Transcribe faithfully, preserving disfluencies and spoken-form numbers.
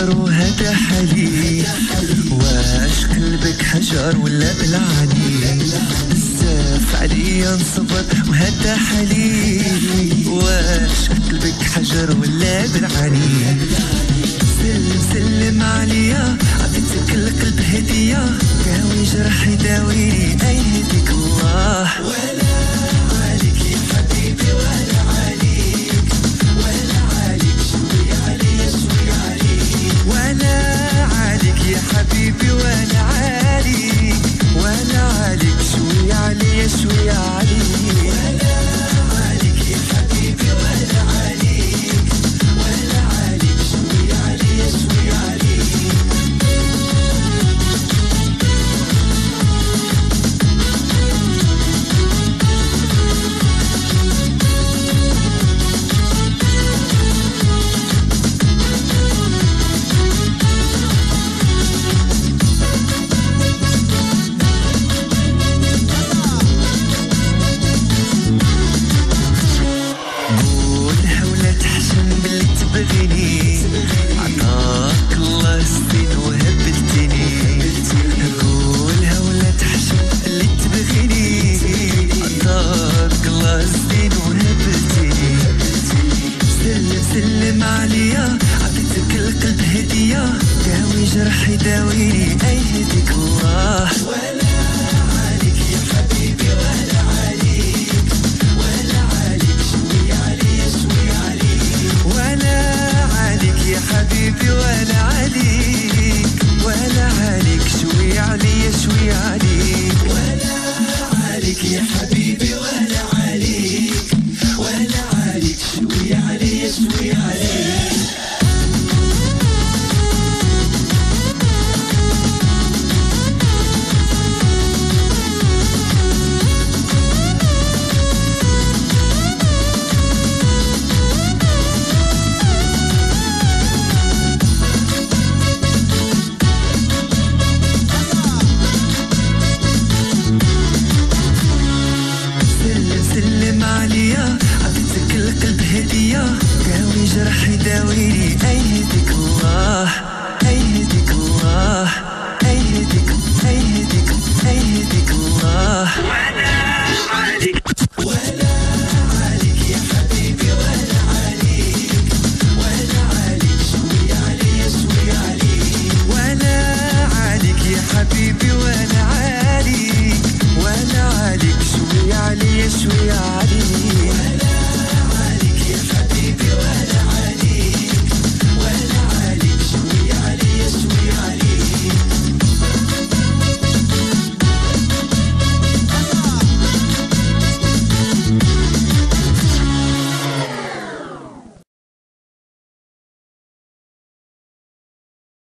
حجر وهذا حليب. واش قلبك حجر ولا بالعاني؟ بزاف عليا نصبر وهذا حليب. واش قلبك حجر ولا بالعاني؟ سلم سلم عليا عطيتك القلب هدية، داوي جرحي داويني أي هديك الله. ولا عليك يا حبيبي ولا عليك، ولا عليك شوي عليا شوي عليك. ولا عليك يا حبيبي ولا عليك، ولا عليك شوي عليا شوي عليك. ولا عليك يا حبيبي ولا عليك، ولا عليك شوي عليا شوي عليك. قولها ولا تحشم باللي تبغيني، عطاك الله سنين وهبلتني. قولها ولا تحشم باللي تبغيني، عطاك الله سنين وهبلتني. سلم سلم عليا عطيتك القلب هدية، داوي جرحي داويني أي هديك الله. ولا عليك يا حبيبي ولا عليك، ولا عليك شوي عليا شوي عليك. ولا عليك يا حبيبي ولا عليك، ولا عليك شوي عليا شوي عليك. ولا عليك يا حبيبي ولا عليك، ولا عليك شوي عليا شوي عليك. سلم سلم عليا عطيتك القلب هدية، داوي جرحي داويني أي هديك الله. أي هديك الله، أي هديك أي هديك أي هديك الله.